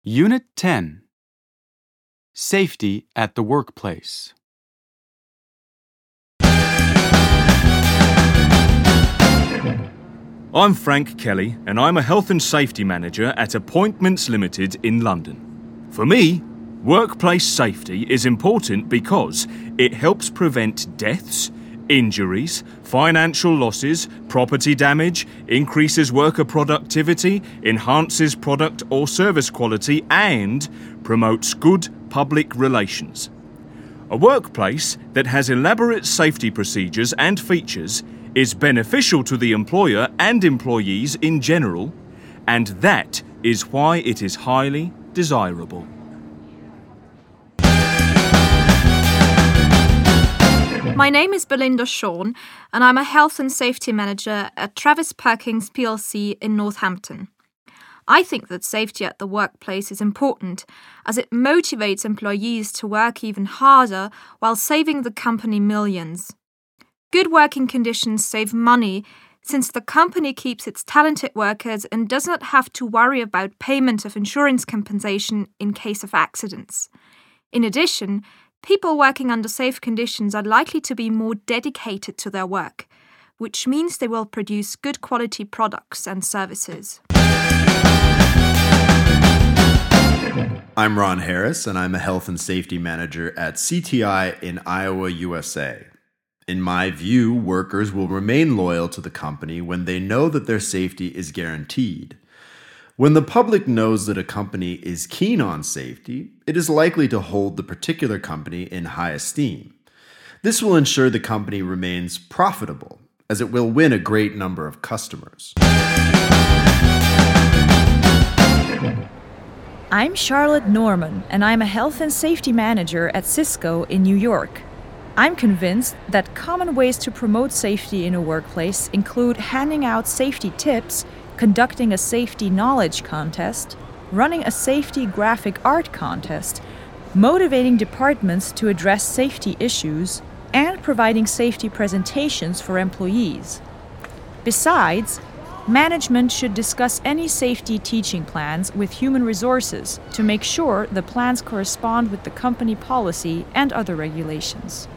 Unit 10. Safety at the Workplace. I'm Frank Kelly, and I'm a Health and Safety Manager at Appointments Limited in London. For me, workplace safety is important because it helps prevent deaths, injuries, financial losses, property damage, increases worker productivity, enhances product or service quality, and promotes good public relations. A workplace that has elaborate safety procedures and features is beneficial to the employer and employees in general, and that is why it is highly desirable. My name is Belinda Shawn, and I'm a Health and Safety Manager at Travis Perkins plc in Northampton. I think that safety at the workplace is important as it motivates employees to work even harder while saving the company millions. Good working conditions save money since the company keeps its talented workers and does not have to worry about payment of insurance compensation in case of accidents. In addition, people working under safe conditions are likely to be more dedicated to their work, which means they will produce good quality products and services. I'm Ron Harris, and I'm a Health and Safety Manager at CTI in Iowa, USA. In my view, workers will remain loyal to the company when they know that their safety is guaranteed. When the public knows that a company is keen on safety, it is likely to hold the particular company in high esteem. This will ensure the company remains profitable, as it will win a great number of customers. I'm Charlotte Norman, and I'm a Health and Safety Manager at Cisco in New York. I'm convinced that common ways to promote safety in a workplace include handing out safety tips, conducting a safety knowledge contest, running a safety graphic art contest, motivating departments to address safety issues, and providing safety presentations for employees. Besides, management should discuss any safety teaching plans with human resources to make sure the plans correspond with the company policy and other regulations.